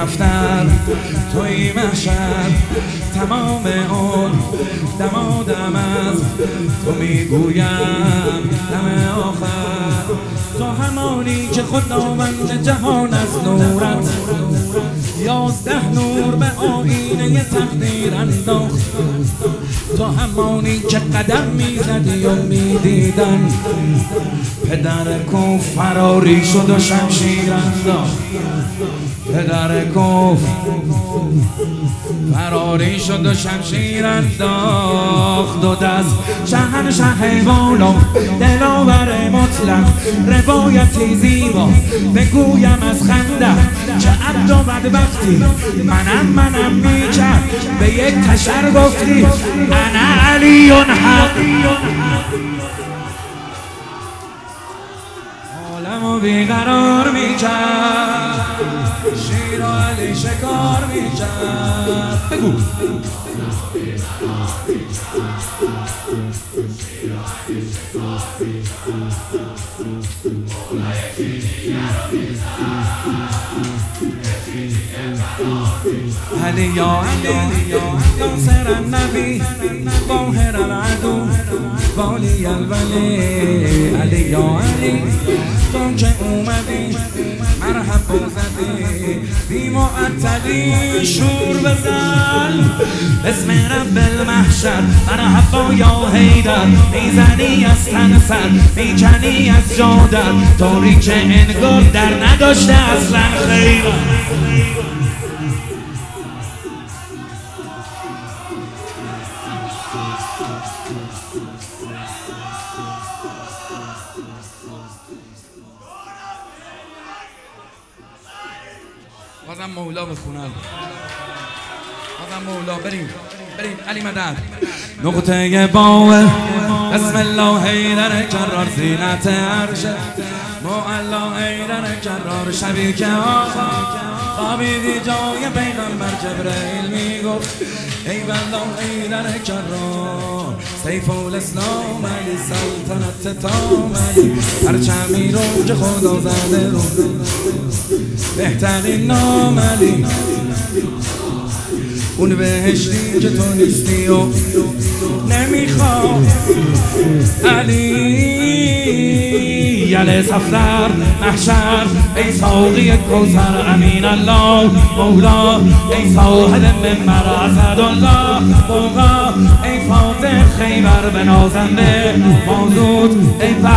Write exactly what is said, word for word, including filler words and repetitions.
صفتر توی محشر تمام اون دمادم از تو میگویم دم آخر تو همانی که خداوند جهان از نورت یازده نور به آینه تقدیر انداخت تو همانی که قدم میزدی و میدیدن پدر کفر فراری شد و شمشیر انداخت پدر کفر فراری شد و شمشیر انداخت و دست شهنشه بالا دلاور مطلق روایتی زیبا بگویم از خنده چه عبد و بدبختی منم منم میکرد به یک تشر گفتی انا علی حق عالمو بیقرار میکرد شیر و علی شکار میکرد بگو علی یا علی یا سر النبی ظاهر العدو والی الولی علی یا علی تو که اومدی مرحب بزدی بی معطلی شور بزن اسم رب المحشر مرحبا یا حیدر میزنی از تن سر میکنی از جادر طوری که انگار در نداشته اصلا خیر بازم مولا بخونم بازم مولا بریم بریم علی مدد نقطه باور بسم الله حیدر کرار زینت عرش معلا حیدر کرار شبی که آقا خوابیدی جای پیغمبر جبرئیل میگفت ای بلا حیدر کرار سیف الاسلام علی سلطنت تام علی پرچمی رو که خدا زده رو بهترین نام علی اون بهشتی که تو نیستی و نمیخوام علی یل صفدر محشر ای ساقی کوثر امین الله مولا ای صاحب منبر اسدالله مولا ای فاتح خیبر به نازنده مازود ای